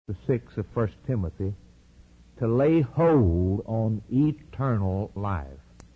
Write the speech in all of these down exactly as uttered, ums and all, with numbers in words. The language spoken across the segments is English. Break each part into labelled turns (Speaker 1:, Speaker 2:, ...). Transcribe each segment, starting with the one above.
Speaker 1: six of First Timothy, to lay hold on eternal life.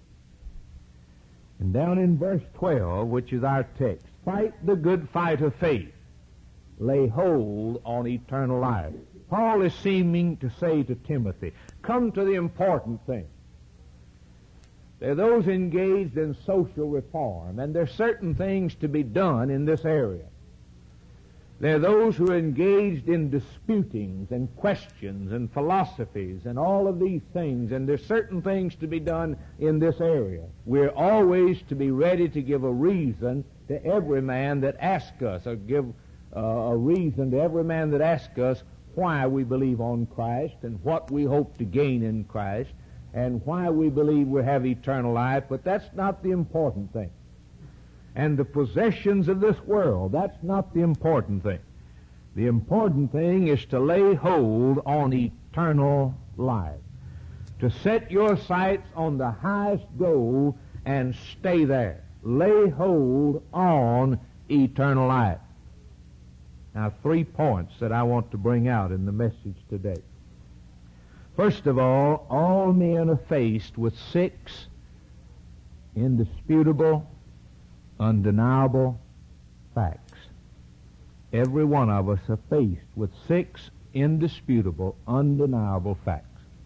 Speaker 1: And down in verse twelve, which is our text, fight the good fight of faith, lay hold on eternal life. Paul is seeming to say to Timothy, come to the important thing. There are those engaged in social reform, and there are certain things to be done in this area. There are those who are engaged in disputings and questions and philosophies and all of these things, and there are certain things to be done in this area. We're always to be ready to give a reason to every man that asks us, or give uh, a reason to every man that asks us why we believe on Christ and what we hope to gain in Christ and why we believe we have eternal life, but that's not the important thing. And the possessions of this world, that's not the important thing. The important thing is to lay hold on eternal life, to set your sights on the highest goal and stay there. Lay hold on eternal life. Now, three points that I want to bring out in the message today. First of all, all men are faced with six indisputable, undeniable facts. Every one of us are faced with six indisputable, undeniable facts.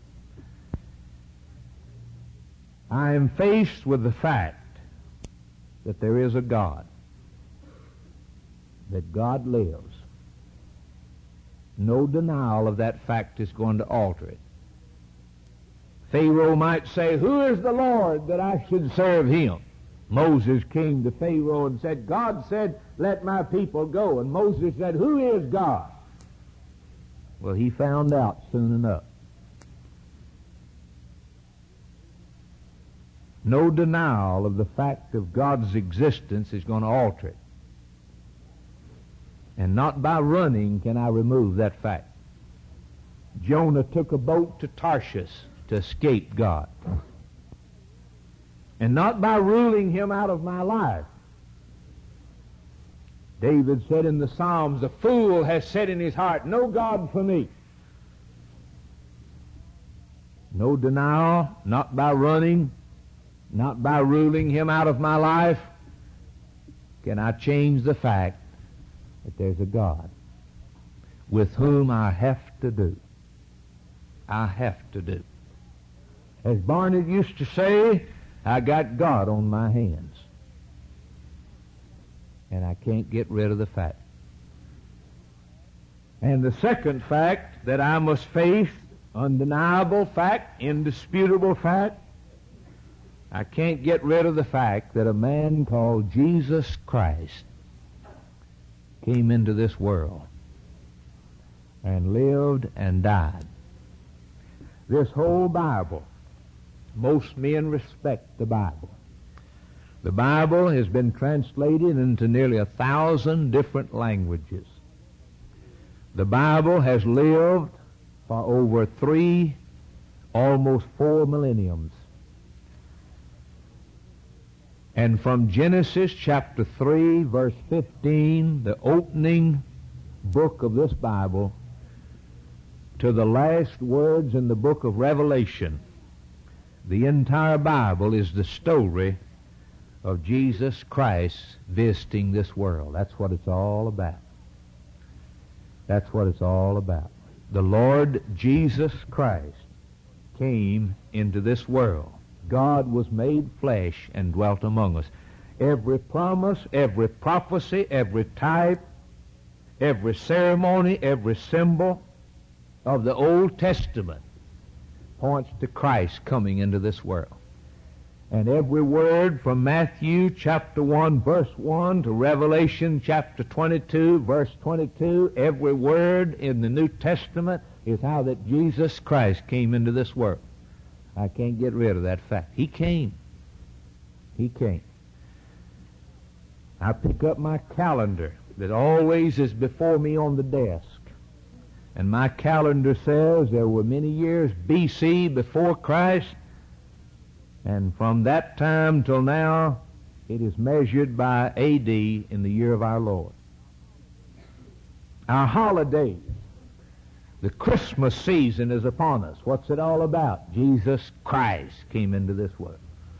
Speaker 1: I am faced with the fact that there is a God, that God lives. No denial of that fact is going to alter it. Pharaoh might say, who is the Lord that I should serve him? Moses came to Pharaoh and said, God said, let my people go. And Moses said, who is God? Well, he found out soon enough. No denial of the fact of God's existence is going to alter it. And not by running can I remove that fact. Jonah took a boat to Tarshish to escape God. And not by ruling him out of my life. David said in the Psalms, the fool has said in his heart, no God for me. No denial, not by running, not by ruling him out of my life, can I change the fact that there's a God with whom I have to do. I have to do. As Barnett used to say, I got God on my hands. And I can't get rid of the fact. And the second fact that I must face, undeniable fact, indisputable fact, I can't get rid of the fact that a man called Jesus Christ came into this world and lived and died. This whole Bible, most men respect the Bible. The Bible has been translated into nearly a thousand different languages. The Bible has lived for over three, almost four millenniums. And from Genesis chapter three, verse fifteen, the opening book of this Bible, to the last words in the book of Revelation, the entire Bible is the story of Jesus Christ visiting this world. That's what it's all about. That's what it's all about. The Lord Jesus Christ came into this world. God was made flesh and dwelt among us. Every promise, every prophecy, every type, every ceremony, every symbol of the Old Testament points to Christ coming into this world. And every word from Matthew chapter one, verse one, to Revelation chapter twenty-two, verse twenty-two, every word in the New Testament is how that Jesus Christ came into this world. I can't get rid of that fact. He came. He came. I pick up my calendar that always is before me on the desk. And my calendar says there were many years B C before Christ, and from that time till now, it is measured by A D in the year of our Lord. Our holidays, The Christmas season is upon us. What's it all about? Jesus Christ came into this world.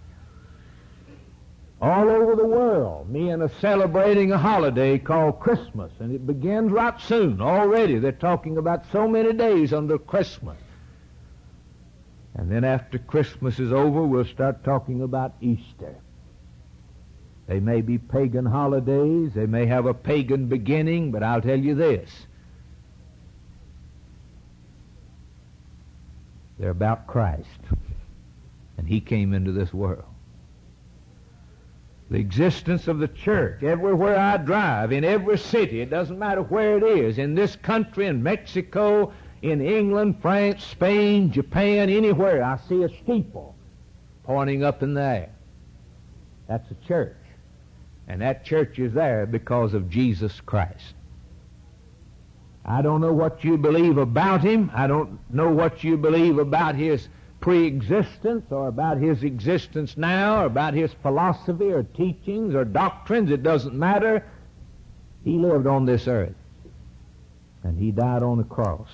Speaker 1: All over the world, men are celebrating a holiday called Christmas, and it begins right soon. Already they're talking about so many days under Christmas. And then after Christmas is over, we'll start talking about Easter. They may be pagan holidays, they may have a pagan beginning, but I'll tell you this. They're about Christ, and He came into this world. The existence of the church, everywhere I drive, in every city, it doesn't matter where it is, in this country, in Mexico, in England, France, Spain, Japan, anywhere, I see a steeple pointing up in the air. That's a church. And that church is there because of Jesus Christ. I don't know what you believe about Him. I don't know what you believe about His pre-existence or about His existence now or about His philosophy or teachings or doctrines. It doesn't matter. He lived on this earth. And He died on the cross.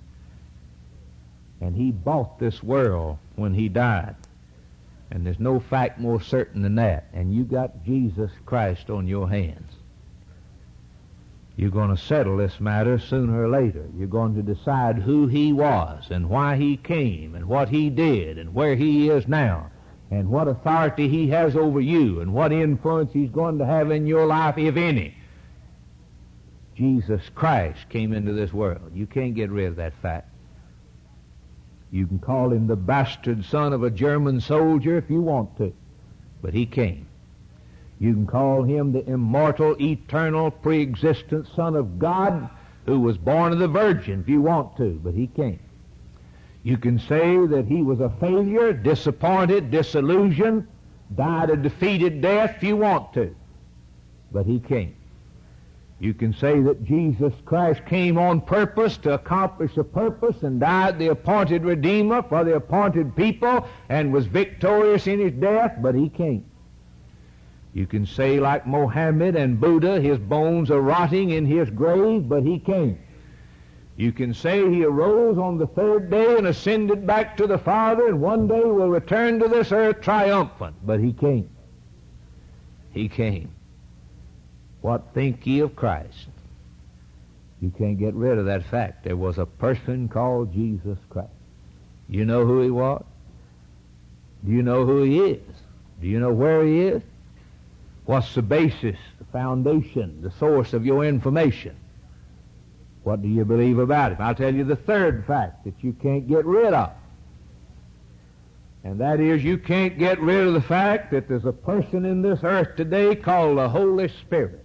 Speaker 1: And He bought this world when He died. And there's no fact more certain than that. And you got Jesus Christ on your hands. You're going to settle this matter sooner or later. You're going to decide who He was and why He came and what He did and where He is now and what authority He has over you and what influence He's going to have in your life, if any. Jesus Christ came into this world. You can't get rid of that fact. You can call Him the bastard son of a German soldier if you want to, but He came. You can call Him the immortal, eternal, pre-existent Son of God who was born of the Virgin if you want to, but He came. You can say that He was a failure, disappointed, disillusioned, died a defeated death if you want to, but He came. You can say that Jesus Christ came on purpose to accomplish a purpose and died the appointed Redeemer for the appointed people and was victorious in His death, but He came. You can say like Mohammed and Buddha, His bones are rotting in His grave, but He came. You can say He arose on the third day and ascended back to the Father and one day will return to this earth triumphant, but He came. He came. What think ye of Christ? You can't get rid of that fact. There was a person called Jesus Christ. You know who He was? Do you know who He is? Do you know where He is? What's the basis, the foundation, the source of your information? What do you believe about Him? I'll tell you the third fact that you can't get rid of. And that is, you can't get rid of the fact that there's a person in this earth today called the Holy Spirit.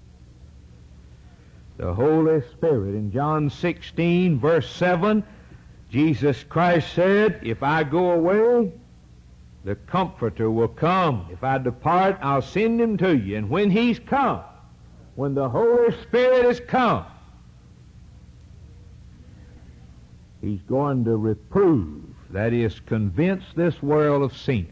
Speaker 1: The Holy Spirit. In John sixteen, verse seven, Jesus Christ said, if I go away, the Comforter will come. If I depart, I'll send Him to you. And when He's come, when the Holy Spirit has come, He's going to reprove, that is, convince this world of sin.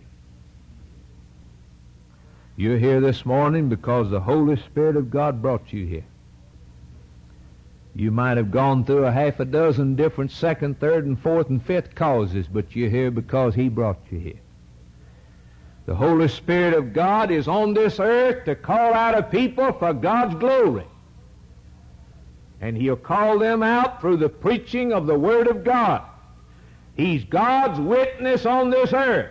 Speaker 1: You're here this morning because the Holy Spirit of God brought you here. You might have gone through a half a dozen different second, third, and fourth, and fifth causes, but you're here because He brought you here. The Holy Spirit of God is on this earth to call out a people for God's glory. And He'll call them out through the preaching of the Word of God. He's God's witness on this earth.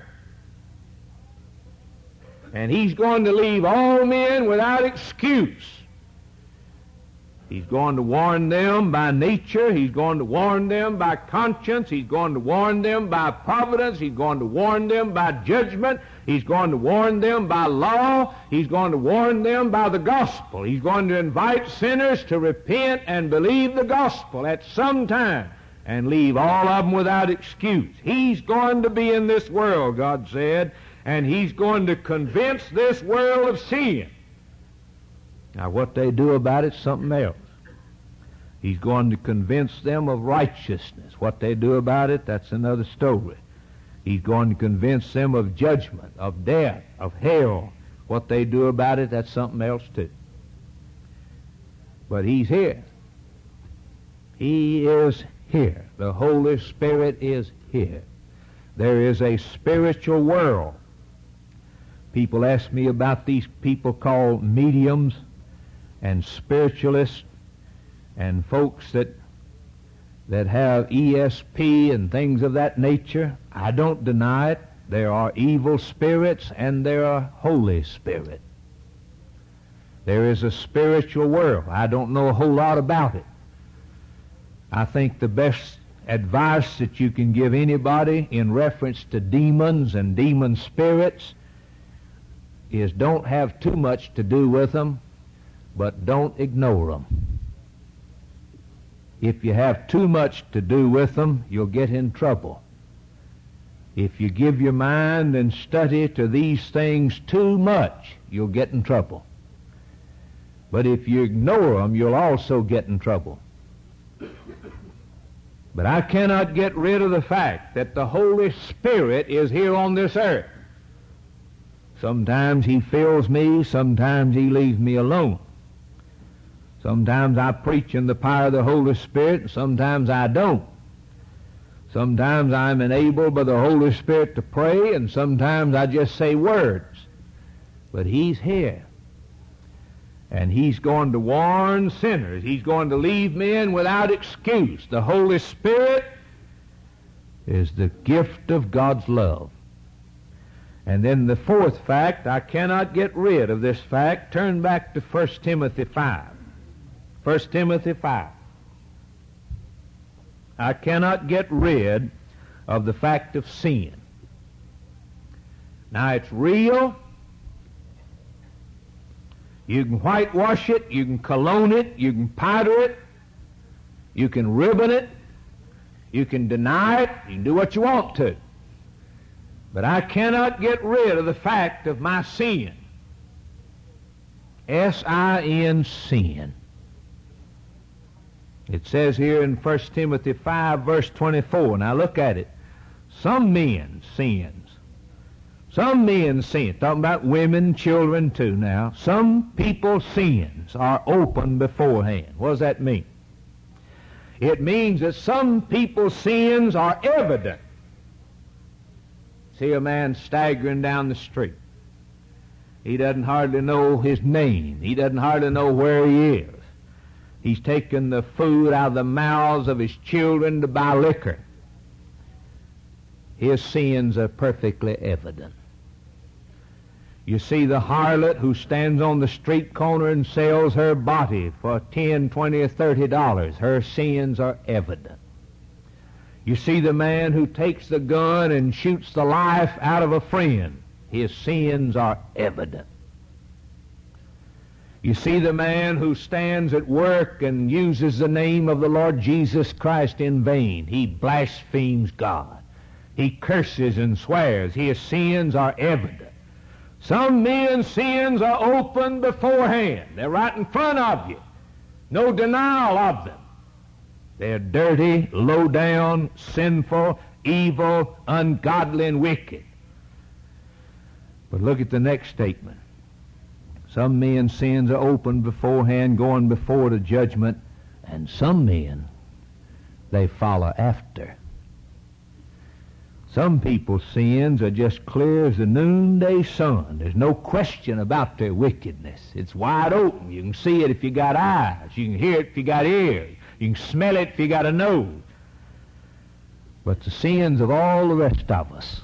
Speaker 1: And He's going to leave all men without excuse. He's going to warn them by nature. He's going to warn them by conscience. He's going to warn them by providence. He's going to warn them by judgment. He's going to warn them by law. He's going to warn them by the gospel. He's going to invite sinners to repent and believe the gospel at some time and leave all of them without excuse. He's going to be in this world, God said, and He's going to convince this world of sin. Now, what they do about it's something else. He's going to convince them of righteousness. What they do about it, that's another story. He's going to convince them of judgment, of death, of hell. What they do about it, that's something else too. But He's here. He is here. The Holy Spirit is here. There is a spiritual world. People ask me about these people called mediums and spiritualists and folks that that have E S P and things of that nature. I don't deny it. There are evil spirits and there are Holy Spirit. There is a spiritual world. I don't know a whole lot about it. I think the best advice that you can give anybody in reference to demons and demon spirits is don't have too much to do with them, but don't ignore them. If you have too much to do with them, you'll get in trouble. If you give your mind and study to these things too much, you'll get in trouble. But if you ignore them, you'll also get in trouble. But I cannot get rid of the fact that the Holy Spirit is here on this earth. Sometimes He fills me, sometimes He leaves me alone. Sometimes I preach in the power of the Holy Spirit, and sometimes I don't. Sometimes I'm enabled by the Holy Spirit to pray, and sometimes I just say words. But He's here. And He's going to warn sinners. He's going to leave men without excuse. The Holy Spirit is the gift of God's love. And then the fourth fact, I cannot get rid of this fact. Turn back to First Timothy five. First Timothy five. I cannot get rid of the fact of sin. Now it's real. You can whitewash it, you can cologne it, you can powder it, you can ribbon it, you can deny it, you can do what you want to. But I cannot get rid of the fact of my sin. S I N, sin. It says here in First Timothy five, verse twenty-four. Now look at it. Some men sins. Some men sin. Talking about women, children too now. Some people's sins are open beforehand. What does that mean? It means that some people's sins are evident. See a man staggering down the street. He doesn't hardly know his name. He doesn't hardly know where he is. He's taken the food out of the mouths of his children to buy liquor. His sins are perfectly evident. You see the harlot who stands on the street corner and sells her body for ten, twenty, or thirty dollars. Her sins are evident. You see the man who takes the gun and shoots the life out of a friend. His sins are evident. You see the man who stands at work and uses the name of the Lord Jesus Christ in vain. He blasphemes God. He curses and swears. His sins are evident. Some men's sins are open beforehand. They're right in front of you. No denial of them. They're dirty, low down, sinful, evil, ungodly, and wicked. But look at the next statement. Some men's sins are open beforehand, going before the judgment, and some men, they follow after. Some people's sins are just clear as the noonday sun. There's no question about their wickedness. It's wide open. You can see it if you got eyes. You can hear it if you got ears. You can smell it if you got a nose. But the sins of all the rest of us,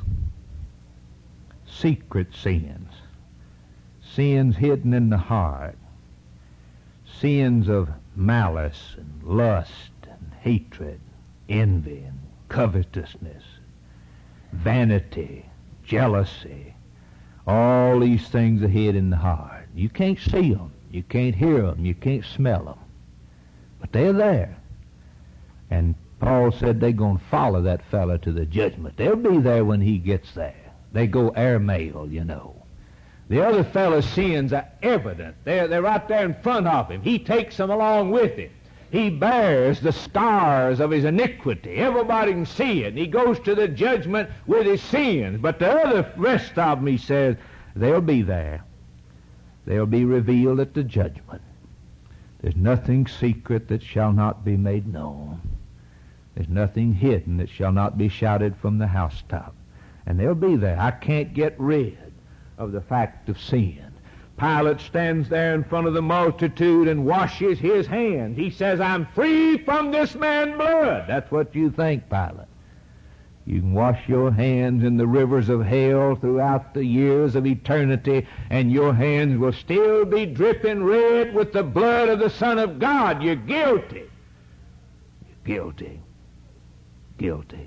Speaker 1: secret sins, sins hidden in the heart, sins of malice and lust and hatred, envy and covetousness, vanity, jealousy, all these things are hid in the heart. You can't see them, you can't hear them, you can't smell them, but they're there. And Paul said they're going to follow that fellow to the judgment. They'll be there when he gets there. They go airmail, you know. The other fellow's sins are evident. They're, they're right there in front of him. He takes them along with him. He bears the scars of his iniquity. Everybody can see it. And he goes to the judgment with his sins. But the other rest of them, he says, they'll be there. They'll be revealed at the judgment. There's nothing secret that shall not be made known. There's nothing hidden that shall not be shouted from the housetop. And they'll be there. I can't get rid of the fact of sin. Pilate stands there in front of the multitude and washes his hands. He says, I'm free from this man's blood. That's what you think, Pilate. You can wash your hands in the rivers of hell throughout the years of eternity, and your hands will still be dripping red with the blood of the Son of God. You're guilty. You're guilty. Guilty.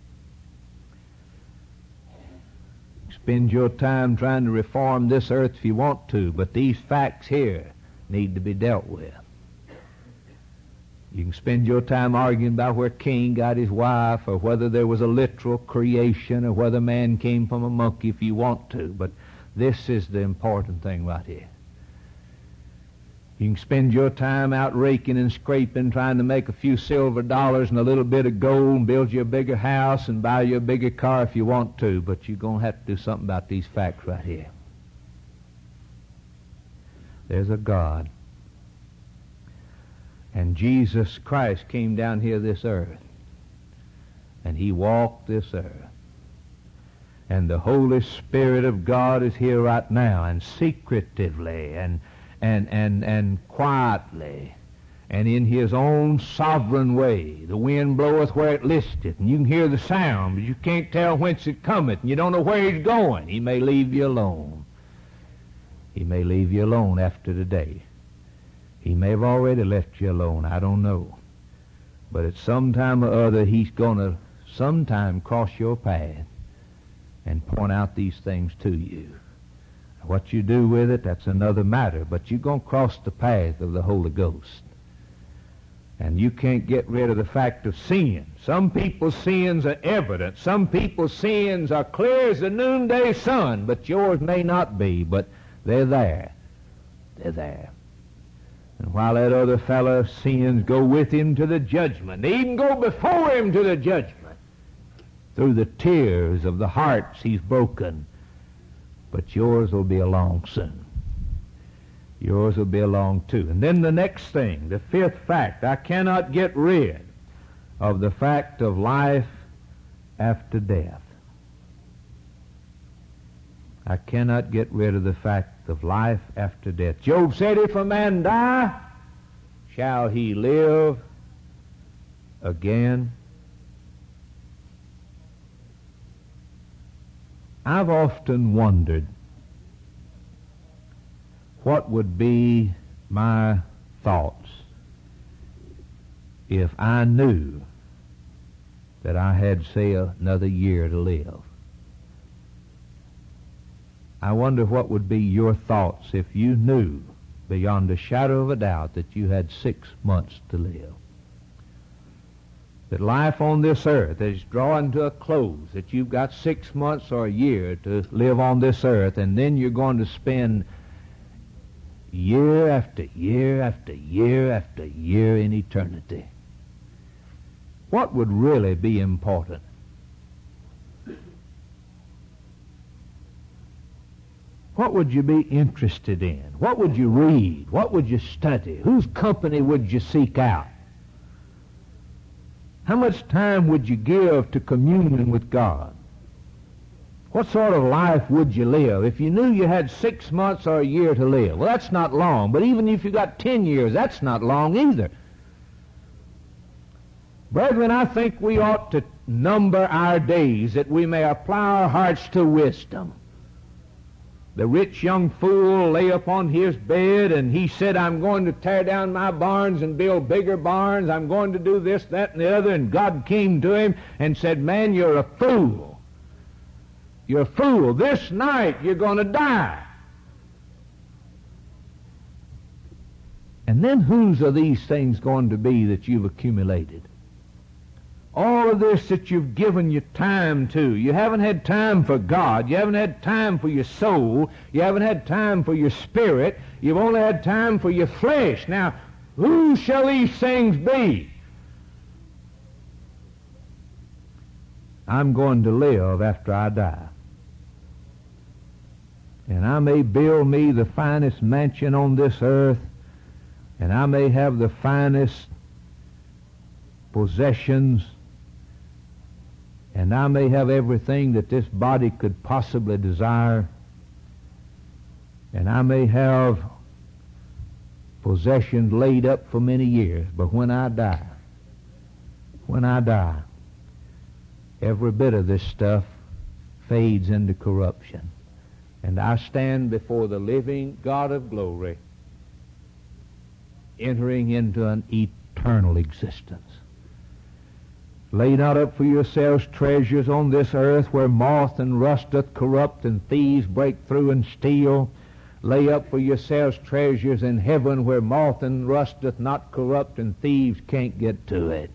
Speaker 1: Spend your time trying to reform this earth if you want to, but these facts here need to be dealt with. You can spend your time arguing about where Cain got his wife, or whether there was a literal creation, or whether man came from a monkey if you want to, but this is the important thing right here. You can spend your time out raking and scraping, trying to make a few silver dollars and a little bit of gold and build you a bigger house and buy you a bigger car if you want to, but you're going to have to do something about these facts right here. There's a God. And Jesus Christ came down here this earth. And he walked this earth. And the Holy Spirit of God is here right now, and secretively and and and and quietly and in his own sovereign way. The wind bloweth where it listeth, and you can hear the sound, but you can't tell whence it cometh, and you don't know where he's going. He may leave you alone. He may leave you alone after today. He may have already left you alone. I don't know. But at some time or other, he's going to sometime cross your path and point out these things to you. What you do with it, that's another matter. But you're going to cross the path of the Holy Ghost. And you can't get rid of the fact of sin. Some people's sins are evident. Some people's sins are clear as the noonday sun. But yours may not be. But they're there. They're there. And while that other fellow's sins go with him to the judgment, they even go before him to the judgment, through the tears of the hearts he's broken. But yours will be along soon. Yours will be along too. And then the next thing, the fifth fact, I cannot get rid of the fact of life after death. I cannot get rid of the fact of life after death. Job said, if a man die, shall he live again? I've often wondered what would be my thoughts if I knew that I had, say, another year to live. I wonder what would be your thoughts if you knew beyond a shadow of a doubt that you had six months to live. That life on this earth is drawing to a close, that you've got six months or a year to live on this earth, and then you're going to spend year after year after year after year in eternity. What would really be important? What would you be interested in? What would you read? What would you study? Whose company would you seek out? How much time would you give to communion with God? What sort of life would you live if you knew you had six months or a year to live? Well, that's not long, but even if you got ten years, that's not long either. Brethren, I think we ought to number our days that we may apply our hearts to wisdom. The rich young fool lay upon his bed, and he said, I'm going to tear down my barns and build bigger barns. I'm going to do this, that, and the other. And God came to him and said, man, you're a fool. You're a fool. This night you're going to die. And then whose are these things going to be that you've accumulated? All of this that you've given your time to. You haven't had time for God. You haven't had time for your soul. You haven't had time for your spirit. You've only had time for your flesh. Now, who shall these things be? I'm going to live after I die. And I may build me the finest mansion on this earth, and I may have the finest possessions and I may have everything that this body could possibly desire, and I may have possessions laid up for many years, but when I die, when I die, every bit of this stuff fades into corruption, and I stand before the living God of glory, entering into an eternal existence. Lay not up for yourselves treasures on this earth, where moth and rust doth corrupt, and thieves break through and steal. Lay up for yourselves treasures in heaven, where moth and rust doth not corrupt, and thieves can't get to it.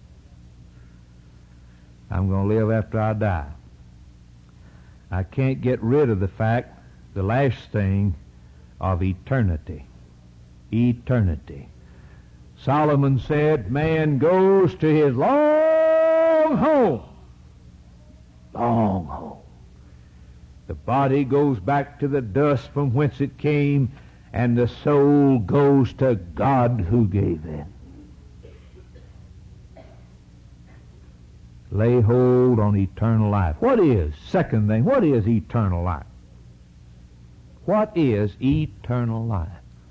Speaker 1: I'm going to live after I die. I can't get rid of the fact, the last thing, of eternity. Eternity. Solomon said, man goes to his long home. Long home. The body goes back to the dust from whence it came, and the soul goes to God who gave it. Lay hold on eternal life. What is, second thing, what is eternal life? What is eternal life?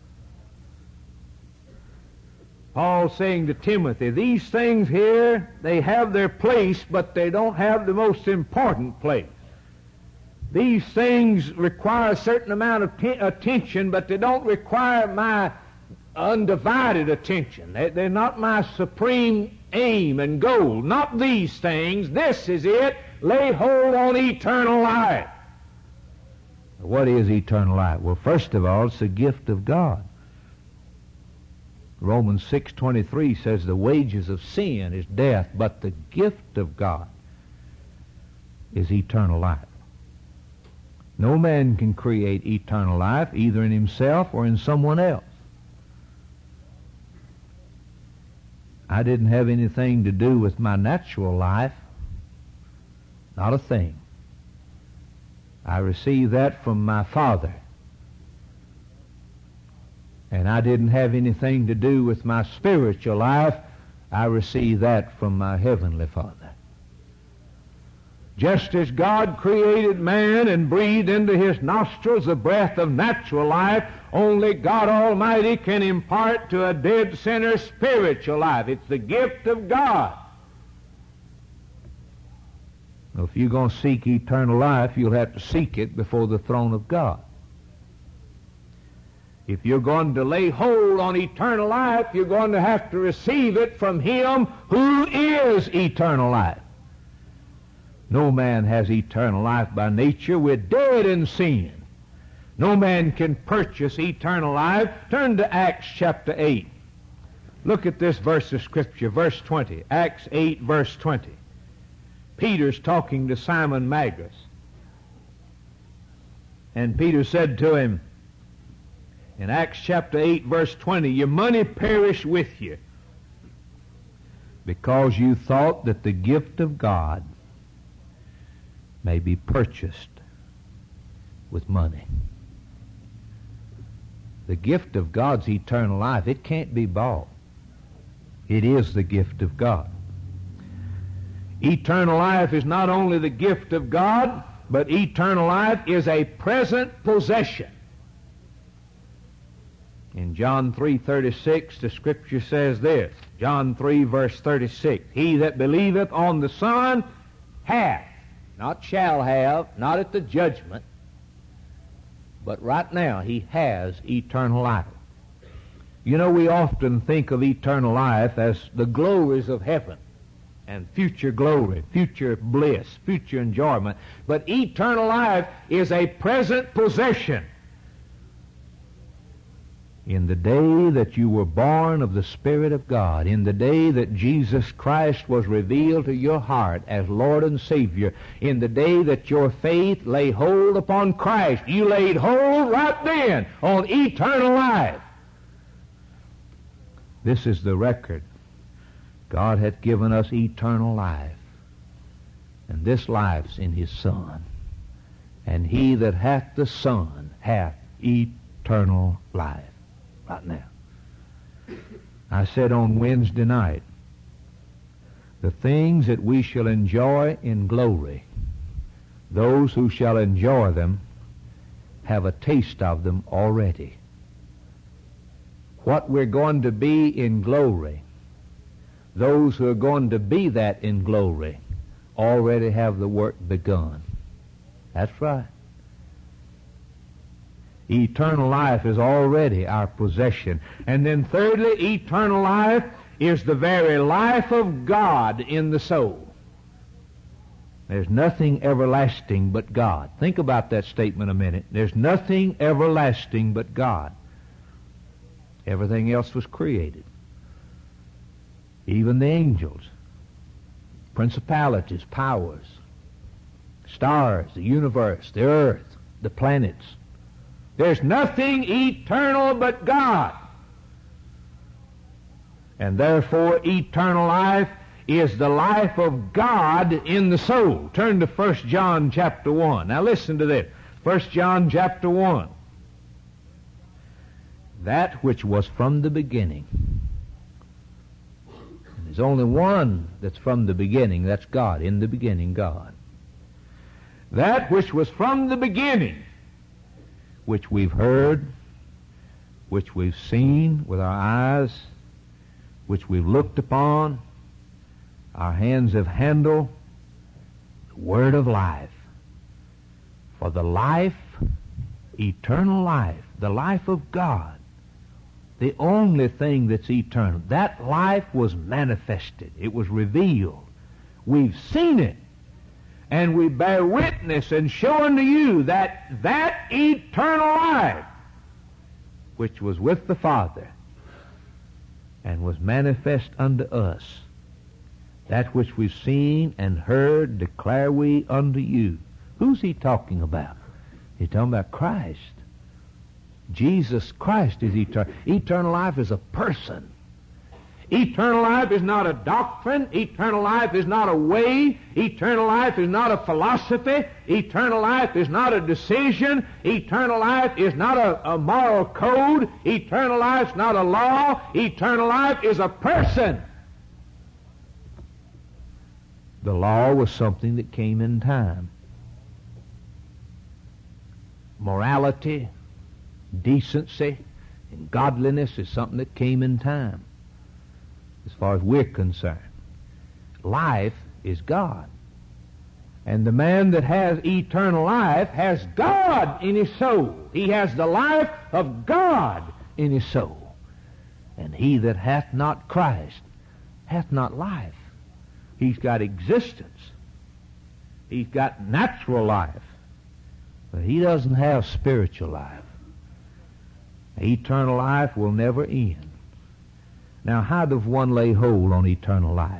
Speaker 1: Paul saying to Timothy, these things here, they have their place, but they don't have the most important place. These things require a certain amount of t- attention, but they don't require my undivided attention. They, they're not my supreme aim and goal. Not these things. This is it. Lay hold on eternal life. What is eternal life? Well, first of all, it's the gift of God. Romans six twenty-three says the wages of sin is death, but the gift of God is eternal life. No man can create eternal life, either in himself or in someone else. I didn't have anything to do with my natural life. Not a thing. I received that from my Father. And I didn't have anything to do with my spiritual life. I received that from my Heavenly Father. Just as God created man and breathed into his nostrils the breath of natural life, only God Almighty can impart to a dead sinner spiritual life. It's the gift of God. Well, if you're going to seek eternal life, you'll have to seek it before the throne of God. If you're going to lay hold on eternal life, you're going to have to receive it from Him who is eternal life. No man has eternal life by nature. We're dead in sin. No man can purchase eternal life. Turn to Acts chapter eight. Look at this verse of Scripture, verse twenty. Acts eight, verse twenty. Peter's talking to Simon Magus. And Peter said to him, in Acts chapter eight, verse twenty, your money perish with you, because you thought that the gift of God may be purchased with money. The gift of God's eternal life, it can't be bought. It is the gift of God. Eternal life is not only the gift of God, but eternal life is a present possession. In John three thirty-six, the Scripture says this, John three, verse thirty-six, he that believeth on the Son hath, not shall have, not at the judgment, but right now he has eternal life. You know, we often think of eternal life as the glories of heaven and future glory, future bliss, future enjoyment. But eternal life is a present possession. In the day that you were born of the Spirit of God, in the day that Jesus Christ was revealed to your heart as Lord and Savior, in the day that your faith lay hold upon Christ, you laid hold right then on eternal life. This is the record. God hath given us eternal life, and this life's in His Son. And he that hath the Son hath eternal life. Right now. I said on Wednesday night The things that we shall enjoy in glory, those who shall enjoy them have a taste of them already. What we're going to be in glory, those who are going to be that in glory already have the work begun. That's right. Eternal life is already our possession. And then thirdly, eternal life is the very life of God in the soul. There's nothing everlasting but God. Think about that statement a minute. There's nothing everlasting but God. Everything else was created. Even the angels, principalities, powers, stars, the universe, the earth, the planets. There's nothing eternal but God. And therefore, eternal life is the life of God in the soul. Turn to First John chapter one. Now listen to this. First John chapter one. That which was from the beginning. And there's only one that's from the beginning. That's God. In the beginning, God. That which was from the beginning, which we've heard, which we've seen with our eyes, which we've looked upon, our hands have handled, the word of life. For the life, eternal life, the life of God, the only thing that's eternal, that life was manifested. It was revealed. We've seen it. And we bear witness and show unto you that that eternal life, which was with the Father, and was manifest unto us, that which we've seen and heard declare we unto you. Who's he talking about? He's talking about Christ. Jesus Christ is eternal. Eternal life is a person. Eternal life is not a doctrine. Eternal life is not a way. Eternal life is not a philosophy. Eternal life is not a decision. Eternal life is not a, a moral code. Eternal life is not a law. Eternal life is a person. The law was something that came in time. Morality, decency, and godliness is something that came in time, as far as we're concerned. Life is God. And the man that has eternal life has God in his soul. He has the life of God in his soul. And he that hath not Christ hath not life. He's got existence. He's got natural life. But he doesn't have spiritual life. Eternal life will never end. Now, how does one lay hold on eternal life?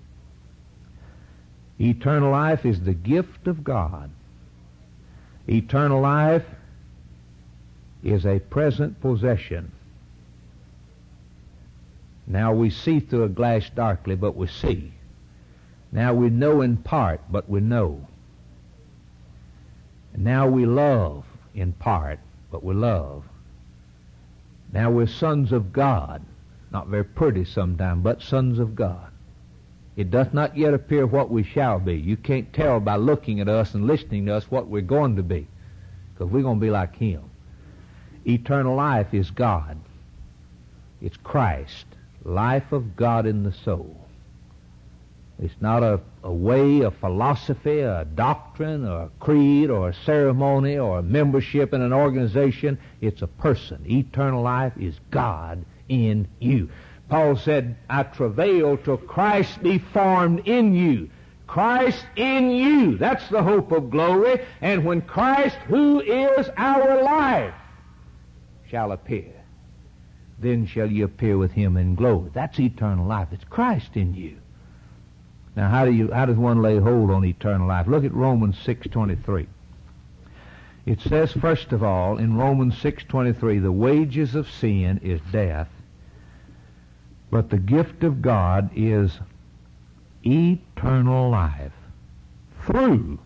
Speaker 1: Eternal life is the gift of God. Eternal life is a present possession. Now we see through a glass darkly, but we see. Now we know in part, but we know. Now we love in part, but we love. Now we're sons of God. Not very pretty sometimes, but sons of God. It doth not yet appear what we shall be. You can't tell by looking at us and listening to us what we're going to be, because we're going to be like Him. Eternal life is God. It's Christ. Life of God in the soul. It's not a, a way, a philosophy, a doctrine, or a creed, or a ceremony, or a membership in an organization. It's a person. Eternal life is God in you. Paul said, I travail till Christ be formed in you. Christ in you. That's the hope of glory. And when Christ, who is our life, shall appear, then shall you appear with Him in glory. That's eternal life. It's Christ in you. Now, how do you, how does one lay hold on eternal life? Look at Romans six twenty-three. It says, first of all, in Romans six twenty-three, the wages of sin is death, but the gift of God is eternal life through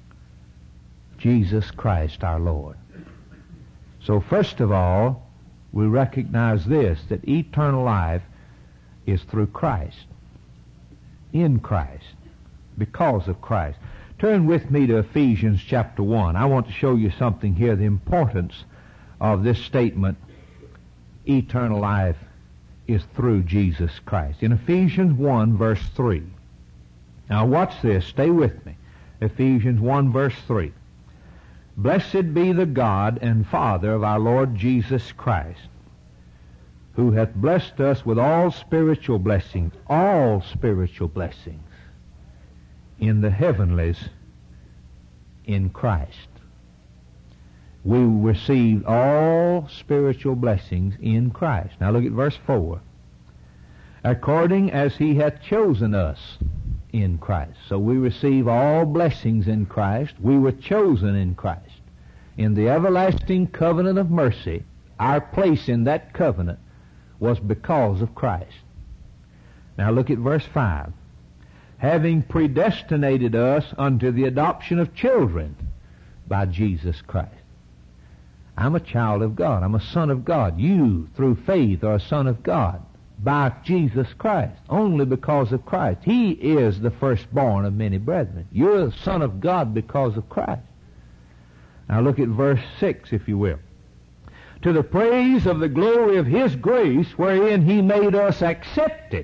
Speaker 1: Jesus Christ our Lord. So first of all, we recognize this, that eternal life is through Christ. in Christ, because of Christ. Turn with me to Ephesians chapter one. I want to show you something here, the importance of this statement, eternal life is through Jesus Christ. In Ephesians one, verse three. Now watch this. Stay with me. Ephesians one, verse three. Blessed be the God and Father of our Lord Jesus Christ, who hath blessed us with all spiritual blessings, all spiritual blessings, in the heavenlies in Christ. We received all spiritual blessings in Christ. Now look at verse four. According as he hath chosen us in Christ. So we receive all blessings in Christ. We were chosen in Christ. In the everlasting covenant of mercy, our place in that covenant was because of Christ. Now look at verse five. Having predestinated us unto the adoption of children by Jesus Christ. I'm a child of God. I'm a son of God. You, through faith, are a son of God by Jesus Christ, only because of Christ. He is the firstborn of many brethren. You're a son of God because of Christ. Now look at verse six, if you will. To the praise of the glory of his grace, wherein he made us accepted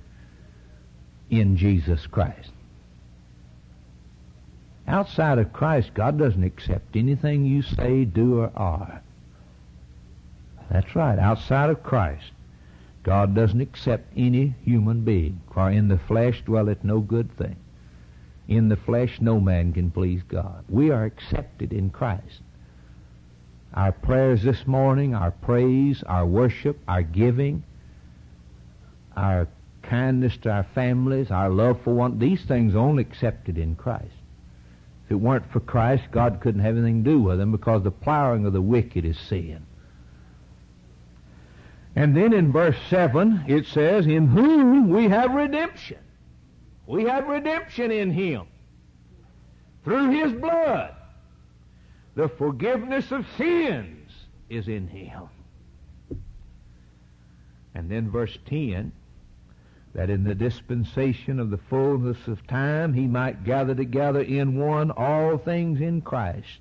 Speaker 1: in Jesus Christ. Outside of Christ, God doesn't accept anything you say, do, or are. That's right. Outside of Christ, God doesn't accept any human being. For in the flesh dwelleth no good thing. In the flesh no man can please God. We are accepted in Christ. Our prayers this morning, our praise, our worship, our giving, our kindness to our families, our love for one, these things are only accepted in Christ. If it weren't for Christ, God couldn't have anything to do with them, because the plowing of the wicked is sin. And then in verse seven it says, in whom we have redemption. We have redemption in him through his blood. The forgiveness of sins is in him. And then verse ten, that in the dispensation of the fullness of time he might gather together in one all things in Christ.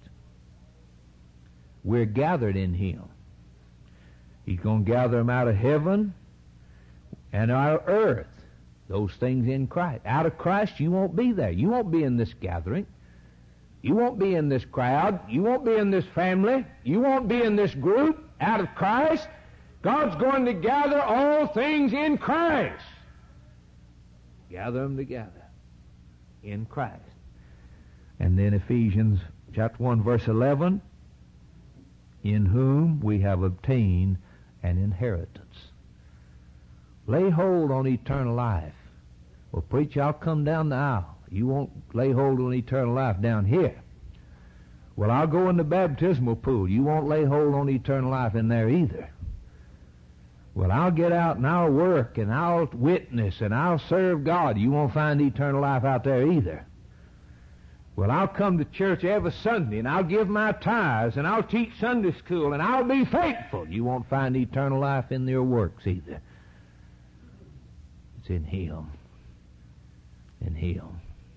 Speaker 1: We're gathered in him. He's going to gather them out of heaven and out of earth. Those things in Christ. Out of Christ, you won't be there. You won't be in this gathering. You won't be in this crowd. You won't be in this family. You won't be in this group. Out of Christ, God's going to gather all things in Christ. Gather them together in Christ. And then Ephesians chapter one, verse eleven, in whom we have obtained an inheritance. Lay hold on eternal life. Well, preacher, I'll come down the aisle. You won't lay hold on eternal life down here. Well, I'll go in the baptismal pool. You won't lay hold on eternal life in there either. Well, I'll get out and I'll work and I'll witness and I'll serve God. You won't find eternal life out there either. Well, I'll come to church every Sunday and I'll give my tithes and I'll teach Sunday school and I'll be faithful. You won't find eternal life in your works either. It's in him. In him.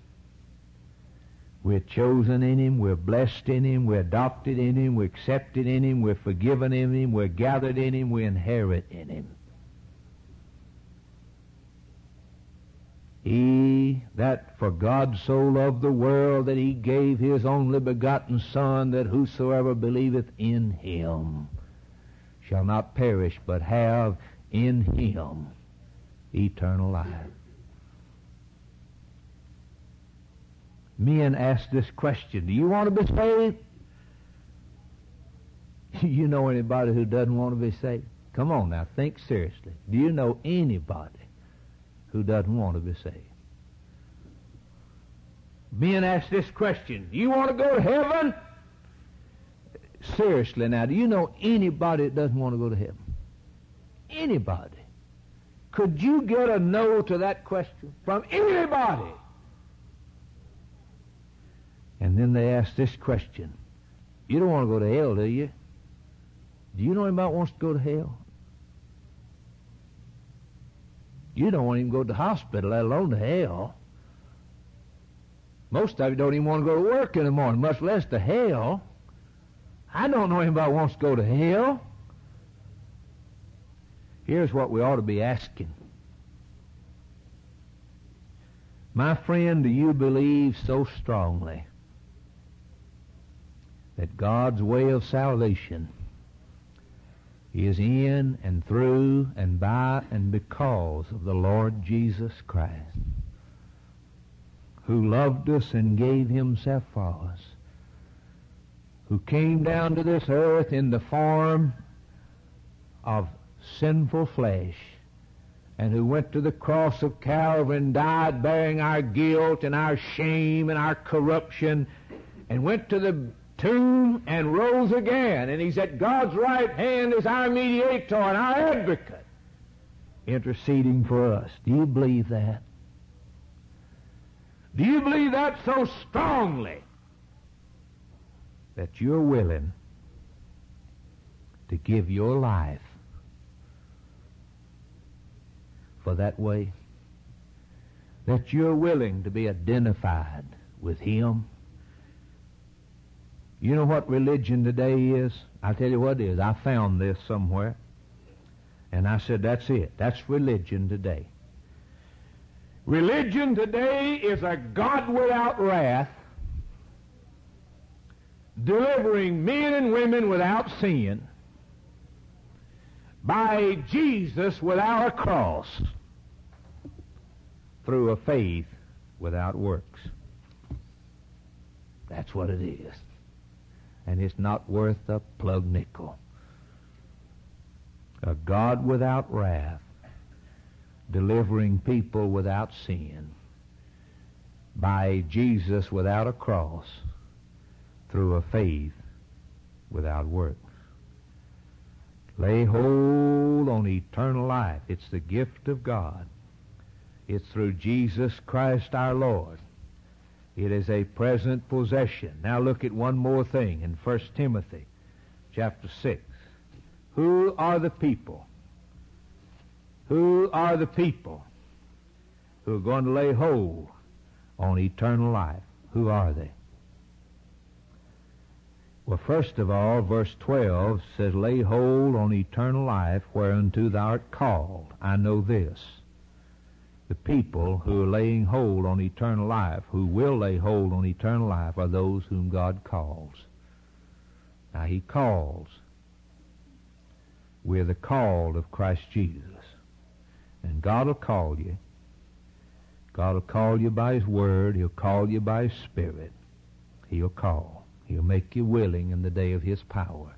Speaker 1: We're chosen in him, we're blessed in him, we're adopted in him, we're accepted in him, we're forgiven in him, we're gathered in him, we inherit in him. He that for God so loved the world that he gave his only begotten Son, that whosoever believeth in him shall not perish, but have in him eternal life. Men ask this question, do you want to be saved? You know anybody who doesn't want to be saved? Come on now, think seriously. Do you know anybody who doesn't want to be saved? Men ask this question, do you want to go to heaven? Seriously now, do you know anybody that doesn't want to go to heaven? Anybody? Could you get a no to that question from anybody? And then they ask this question, you don't want to go to hell, do you? Do you know anybody that wants to go to hell? You don't want to even go to the hospital, let alone to hell. Most of you don't even want to go to work in the morning, much less to hell. I don't know anybody who wants to go to hell. Here's what we ought to be asking. My friend, do you believe so strongly that God's way of salvation is in and through and by and because of the Lord Jesus Christ, who loved us and gave himself for us, who came down to this earth in the form of sinful flesh, and who went to the cross of Calvary and died bearing our guilt and our shame and our corruption, and went to the tomb and rose again, and he's at God's right hand as our mediator and our advocate, interceding for us. Do you believe that? Do you believe that so strongly that you're willing to give your life for that way? That you're willing to be identified with him? You know what religion today is? I'll tell you what it is. I found this somewhere, and I said, that's it. That's religion today. Religion today is a God without wrath, delivering men and women without sin, by Jesus without a cross, through a faith without works. That's what it is. And it's not worth a plug nickel. A God without wrath, delivering people without sin, by Jesus without a cross, through a faith without works. Lay hold on eternal life. It's the gift of God. It's through Jesus Christ our Lord. It is a present possession. Now look at one more thing in First Timothy chapter six. Who are the people? Who are the people who are going to lay hold on eternal life? Who are they? Well, first of all, verse twelve says, lay hold on eternal life whereunto thou art called. I know this. The people who are laying hold on eternal life, who will lay hold on eternal life, are those whom God calls. Now, he calls. We're the called of Christ Jesus. And God will call you. God will call you by his word. He'll call you by his spirit. He'll call. He'll make you willing in the day of his power.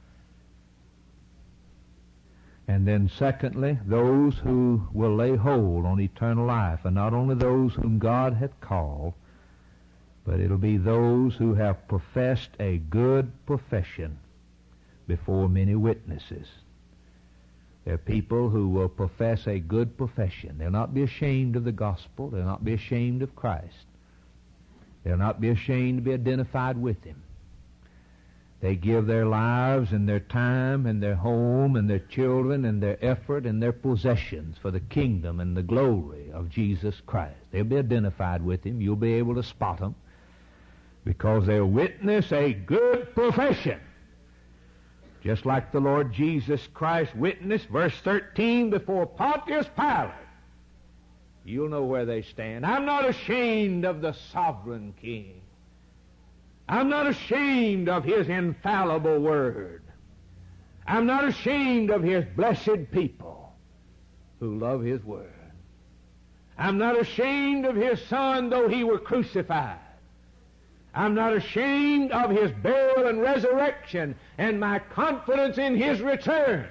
Speaker 1: And then secondly, those who will lay hold on eternal life, and not only those whom God hath called, but it'll be those who have professed a good profession before many witnesses. They're people who will profess a good profession. They'll not be ashamed of the gospel. They'll not be ashamed of Christ. They'll not be ashamed to be identified with him. They give their lives and their time and their home and their children and their effort and their possessions for the kingdom and the glory of Jesus Christ. They'll be identified with him. You'll be able to spot them because they'll witness a good profession. Just like the Lord Jesus Christ witnessed, verse thirteen, before Pontius Pilate. You'll know where they stand. I'm not ashamed of the sovereign King. I'm not ashamed of his infallible word. I'm not ashamed of his blessed people who love his word. I'm not ashamed of his Son, though he were crucified. I'm not ashamed of his burial and resurrection and my confidence in his return.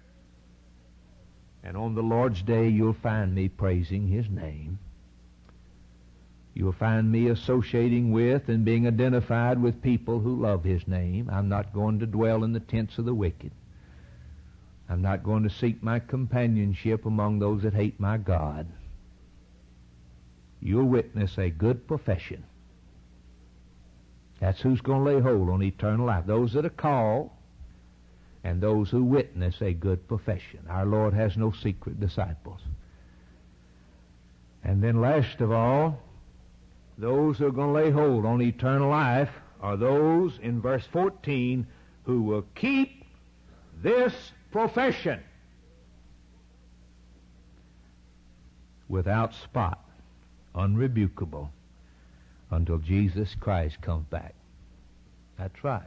Speaker 1: And on the Lord's day, you'll find me praising his name. You'll find me associating with and being identified with people who love his name. I'm not going to dwell in the tents of the wicked. I'm not going to seek my companionship among those that hate my God. You'll witness a good profession. That's who's going to lay hold on eternal life. Those that are called and those who witness a good profession. Our Lord has no secret disciples. And then last of all, those who are going to lay hold on eternal life are those in verse fourteen who will keep this profession without spot, unrebukable, until Jesus Christ comes back. That's right.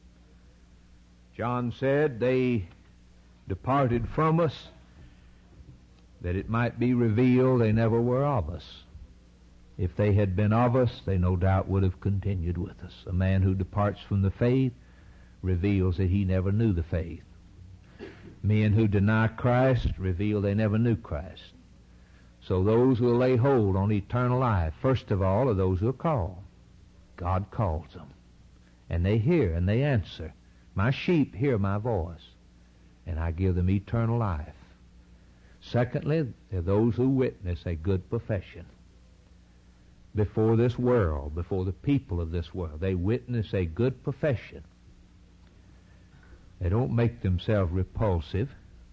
Speaker 1: John said they departed from us that it might be revealed they never were of us. If they had been of us, they no doubt would have continued with us. A man who departs from the faith reveals that he never knew the faith. Men who deny Christ reveal they never knew Christ. So those who will lay hold on eternal life, first of all, are those who are called. God calls them. And they hear and they answer. My sheep hear my voice, and I give them eternal life. Secondly, there are those who witness a good profession. Before this world, before the people of this world, they witness a good profession. They don't make themselves repulsive,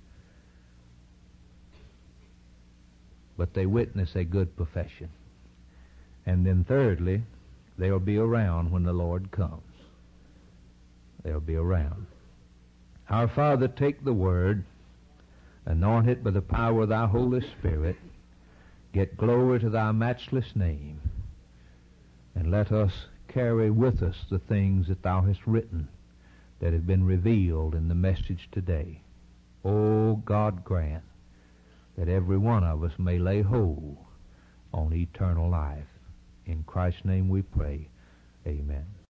Speaker 1: but they witness a good profession. And then thirdly, they'll be around when the Lord comes. They'll be around. Our Father, take the Word, anoint it by the power of Thy Holy Spirit, get glory to Thy matchless name, and let us carry with us the things that Thou hast written that have been revealed in the message today. O God, grant that every one of us may lay hold on eternal life. In Christ's name we pray. Amen.